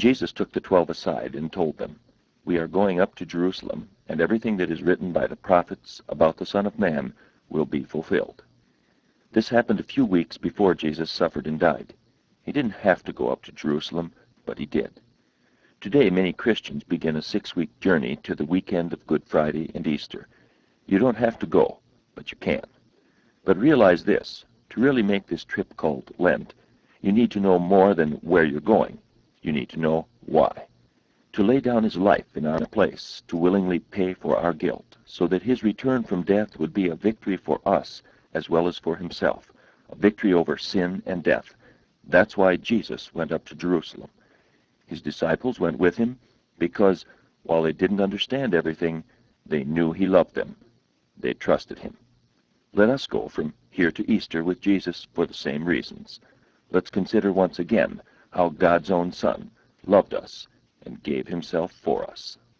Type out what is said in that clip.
Jesus took the 12 aside and told them, "We are going up to Jerusalem, and everything that is written by the prophets about the Son of Man will be fulfilled." This happened a few weeks before Jesus suffered and died. He didn't have to go up to Jerusalem, but he did. Today, many Christians begin a 6-week journey to the weekend of Good Friday and Easter. You don't have to go, but you can. But realize this: to really make this trip called Lent, you need to know more than where you're going. You need to know why. To lay down his life in our place, to willingly pay for our guilt, so that his return from death would be a victory for us as well as for himself, a victory over sin and death. That's why Jesus went up to Jerusalem. His disciples went with him because, while they didn't understand everything, they knew he loved them. They trusted him. Let us go from here to Easter with Jesus for the same reasons. Let's consider once again how God's own Son loved us and gave himself for us.